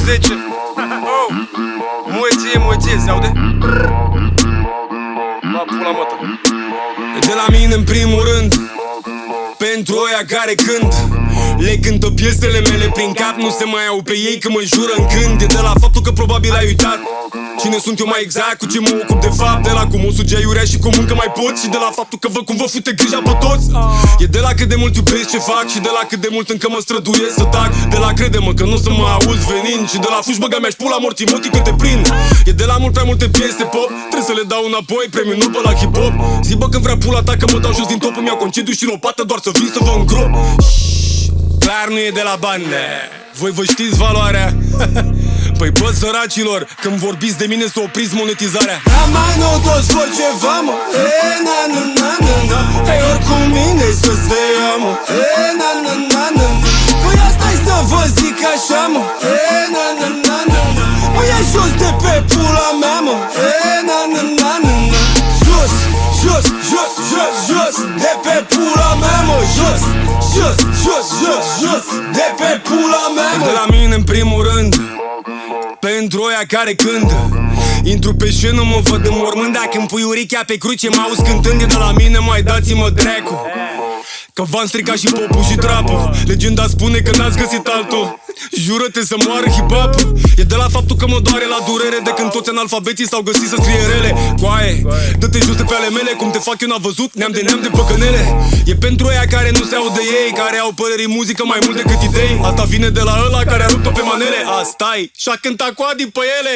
10. Oh. Moeție, se aude? Ba pula mă. E de la mine în primul rând, pentru oia care cânt le cântă piesele mele prin cap. Nu se mai au pe ei că mă jură în gând. E de la faptul că probabil ai uitat cine sunt eu mai exact, cu ce mă ocup de fapt. De la cum o suge aiurea și cum încă mai pot. Și de la faptul că văd cum vă fute grija pe toți. E de la cât de mult iubesc ce fac și de la cât de mult încă mă străduiesc să tac. De la crede-mă că nu o să mă auzi venind. Și de la fugi băga mi-aș pula morții motii că te prind. E de la mult prea multe piese pop, trebuie să le dau înapoi premiul Nobel la hip-hop. Zi bă când vrea pula ta că mă dau jos din top. Îmi iau concediu și lopată doar să vin să vă îngrop. Clar nu e de la bani, voi vă știți valoarea. Păi bă săracilor, când vorbiți de mine să opriți monetizarea. Da mai nou toți vor ceva mă, na na na na na. Hai ori cu mine să se ia mă, na na na na na. Păi asta-i să vă zic așa mă, na na na na na. Mă ia jos de pe pula mea mă, na na na na na. Jos, jos, jos, jos, jos, de pe pula mea mă, jos, jos, jos, jos, jos, de pe pula mea mă. De la mine în primul rând, pentru oia care cântă. Intru pe scenă, mă văd în mormânt. Dacă îmi pui urechea pe cruce, mă auzi cântând. E de la mine, mai dați-mă dracu, că v-am stricat și popul și trapul. Legenda spune că n-ați găsit altul. Jură-te să moară hip-hop. E de la faptul că mă doare la durere de când toți analfabeții s-au găsit să scrie rele. Coaie, dă-te jos de pe ale mele, cum te fac eu n-a văzut, neam de păcănele. E pentru aia care nu se aud de ei, care au păreri în muzică mai mult decât idei. Asta vine de la ăla care a rupt-o pe manele. Asta-i, și-a cântat cu Adi pe ele.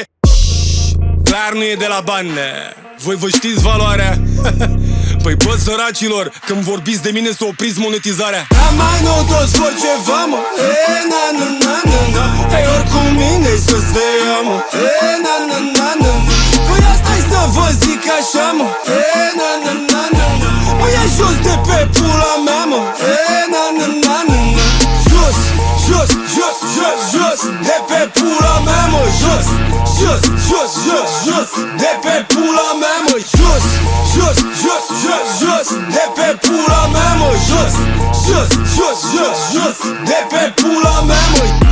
Clar nu e de la bani, voi vă știți valoarea. Păi bă săracilor, când vorbiți de mine să opriți monetizarea. Da mai nou toți vor ceva mă, na na na na na. Hai ori cu mine să se ia mă, na na na na na. Păi asta-i să vă zic așa mă, na na na na na. Mă ia jos de pe pula mea mă, na na na na na. Jos, jos, jos, jos, jos, de pe pula mea mă, jos, jos, jos, jos, jos, de pe pula mea mă, jos, jos, jos, jos, jos, de pe pula mea mă, jos, jos, jos, jos, jos, de pe pula mea mă.